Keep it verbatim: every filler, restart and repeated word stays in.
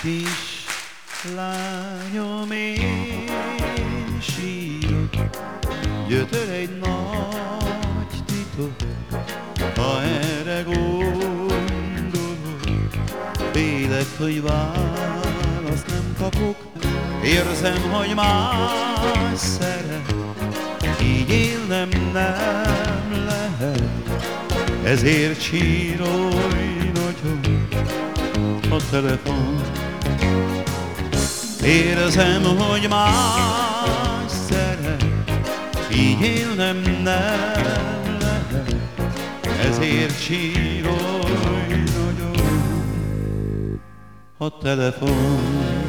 Kis lányom, én sírok, gyötör egy nagy titok, ha erre gondolok, félek, hogy választ nem kapok, érzem, hogy más szeret, így élnem nem lehet, ezért sírolj nagyon a telefon. Érzem, hogy más szeret, így élnem nem lehet, ezért sírolj nagyon a telefon.